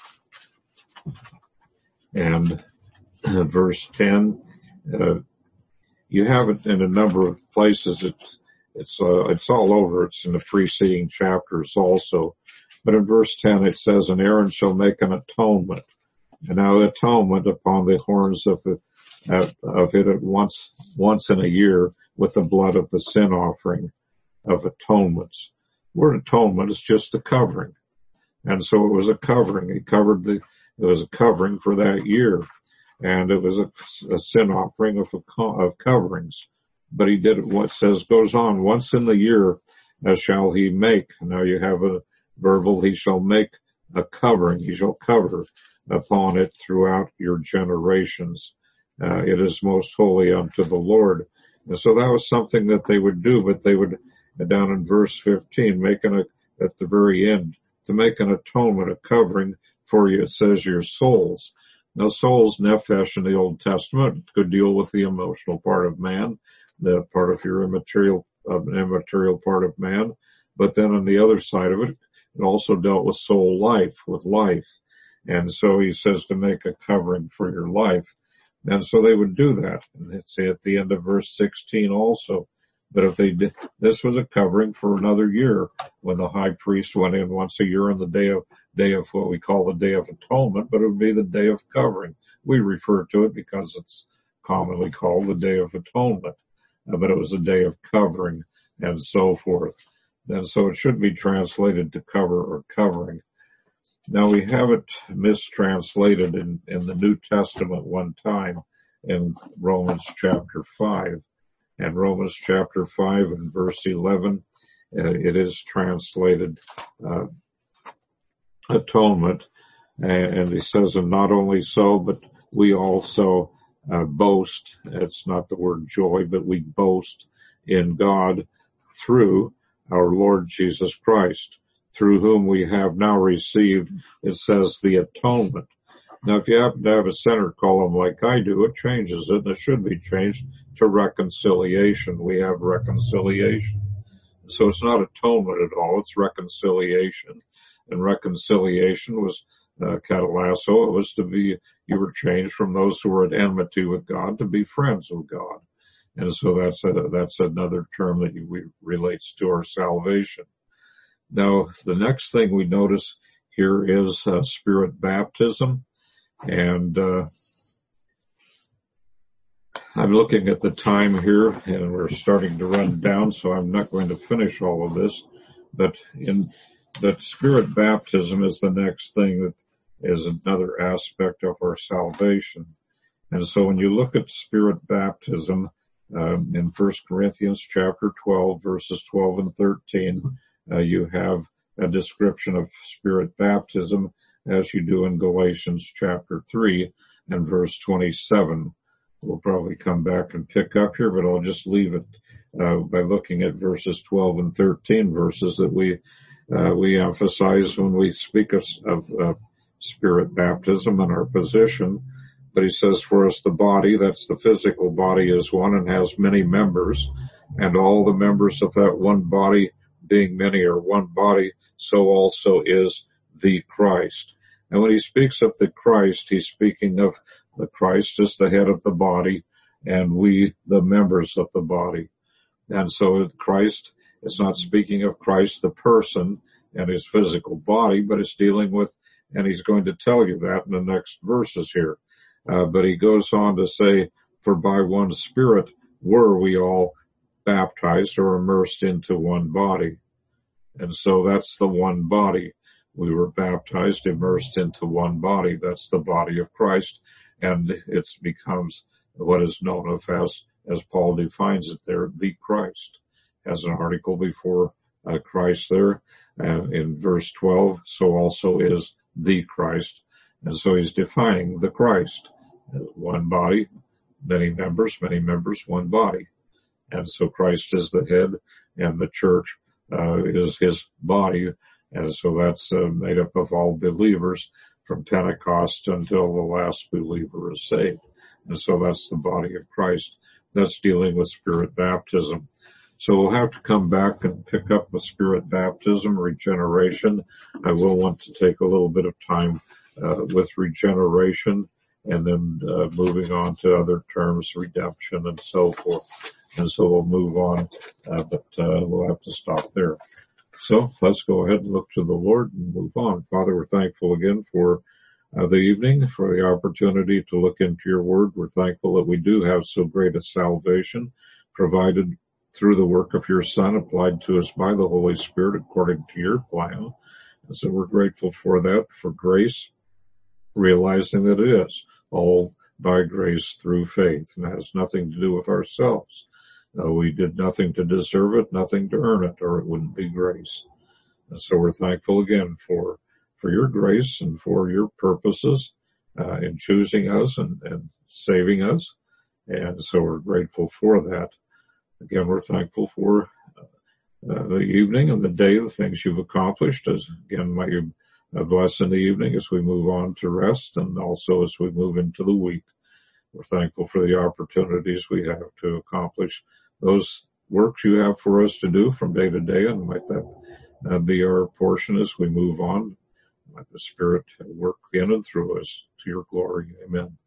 and verse 10. You have it in a number of places. It's all over. It's in the preceding chapters also. But in verse 10 it says, and Aaron shall make an atonement. And now the atonement upon the horns of it at once in a year with the blood of the sin offering of atonements. The word atonement is just a covering. And so it was a covering. It was a covering for that year. And it was a sin offering of coverings. But he did what says goes on. Once in the year shall he make. Now you have a verbal, he shall make a covering. He shall cover upon it throughout your generations. It is most holy unto the Lord. And so that was something that they would do, but they would, down in verse 15, at the very end, to make an atonement, a covering for you. It says your souls. Now souls, nephesh in the Old Testament, could deal with the emotional part of man, the part of your immaterial part of man. But then on the other side of it, it also dealt with soul life, with life. And so he says to make a covering for your life. And so they would do that. And it's at the end of verse 16 also. But if they did, this was a covering for another year when the high priest went in once a year on the day of what we call the Day of Atonement, but it would be the Day of Covering. We refer to it because it's commonly called the Day of Atonement. But it was a day of covering and so forth. And so it should be translated to cover or covering. Now we have it mistranslated in the New Testament one time in Romans chapter 5. And Romans chapter 5 and verse 11, it is translated atonement. And he says, and not only so, but we also boast. It's not the word joy, but we boast in God through our Lord Jesus Christ, through whom we have now received, it says, the atonement. Now, if you happen to have a center column like I do, it changes it, and it should be changed to reconciliation. We have reconciliation. So it's not atonement at all, it's reconciliation. And reconciliation was katalasso. It was to be, you were changed from those who were at enmity with God to be friends with God. And so that's another term that relates to our salvation. Now, the next thing we notice here is spirit baptism. And I'm looking at the time here, and we're starting to run down, so I'm not going to finish all of this. But that spirit baptism is the next thing that is another aspect of our salvation. And so when you look at spirit baptism, in 1 Corinthians chapter 12, verses 12 and 13, you have a description of spirit baptism as you do in Galatians chapter 3 and verse 27. We'll probably come back and pick up here, but I'll just leave it by looking at verses 12 and 13, verses that we emphasize when we speak of spirit baptism and our position. But he says, for us the body, that's the physical body, is one and has many members, and all the members of that one body, being many, are one body, so also is the Christ. And when he speaks of the Christ, he's speaking of the Christ as the head of the body, and we, the members of the body. And so Christ is not speaking of Christ, the person, and his physical body, but it's dealing with, and he's going to tell you that in the next verses here. But he goes on to say, for by one Spirit were we all baptized or immersed into one body. And so that's the one body. We were baptized, immersed into one body. That's the body of Christ. And it becomes what is known of as Paul defines it there, the Christ. Has an article before Christ there in verse 12. So also is the Christ. And so he's defining the Christ. One body, many members, one body. And so Christ is the head, and the church is his body. And so that's made up of all believers from Pentecost until the last believer is saved. And so that's the body of Christ. That's dealing with Spirit baptism. So we'll have to come back and pick up with Spirit baptism, regeneration. I will want to take a little bit of time with regeneration, and then moving on to other terms, redemption and so forth. And so we'll move on, but we'll have to stop there. So let's go ahead and look to the Lord and move on. Father, we're thankful again for the evening, for the opportunity to look into your word. We're thankful that we do have so great a salvation provided through the work of your Son, applied to us by the Holy Spirit according to your plan. And so we're grateful for that, for grace, realizing that it is all by grace through faith, and it has nothing to do with ourselves. We did nothing to deserve it, nothing to earn it, or it wouldn't be grace. And so we're thankful again for your grace and for your purposes in choosing us and saving us. And so we're grateful for that. Again, we're thankful for the evening and the day, the things you've accomplished. Again, might you bless in the evening as we move on to rest, and also as we move into the week. We're thankful for the opportunities we have to accomplish those works you have for us to do from day to day, and might that be our portion as we move on. Let the Spirit work in and through us to your glory. Amen.